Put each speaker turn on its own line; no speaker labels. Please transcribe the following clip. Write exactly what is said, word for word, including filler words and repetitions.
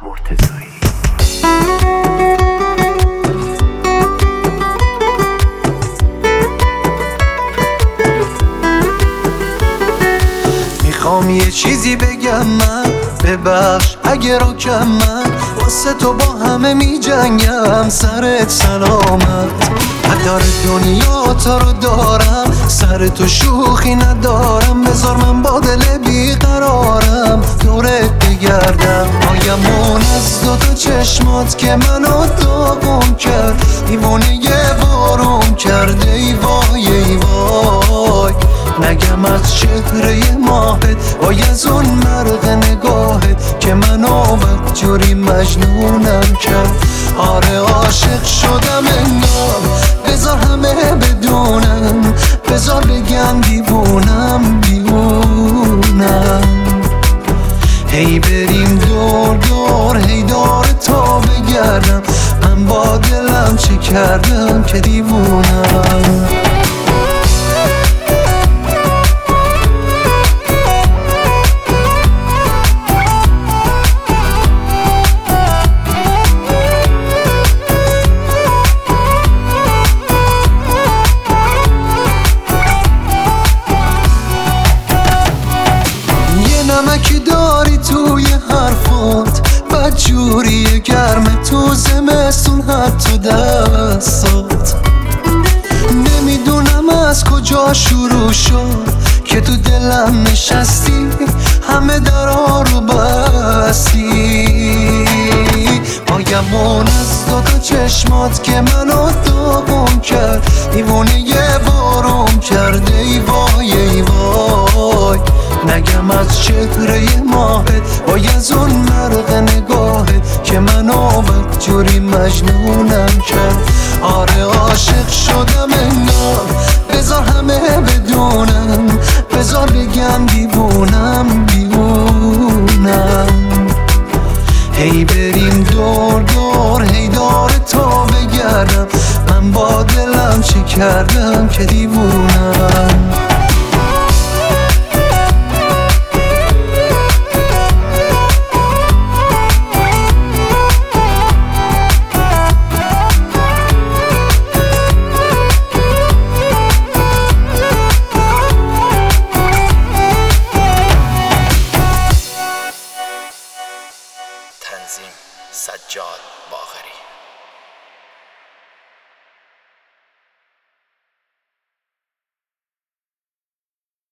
مرتضایی.
میخوام یه چیزی بگم من، ببخش اگه رو کم من واسه تو با همه میجنگم. سرت سلامت، مدار دنیا تا رو دارم، سر تو شوخی ندارم. بذار من با دل بیقرارم دورت بگردم. آیمون از دوتا چشمات که منو داغون کرد، دیوونه یه بارون کرده. ای وای ای وای، نگم از چهره ماهت، وای از اون مرغ نگاهت که منو بدجوری مجنونم کرد. آره عاشق شدم انگار، بذار همه بدونم، بذار بگم دیوونم دیوونم. هی بریم دور دور، هی دور تا بگردم، من با دلم چه کردم که دیوونم. نمکی داری توی حرفات، بدجوری گرم تو زمستون حتی دستات. نمیدونم از کجا شروع شد که تو دلم نشستی، همه درها رو بستی. آیمون از دوتا چشمات که منو داغون کرد، دیوونه یه بارون کرده. ای وای ای وای، نگم از چهره ماهت، وای از اون مرغ نگاهت که منو بدجوری مجنونم کرد.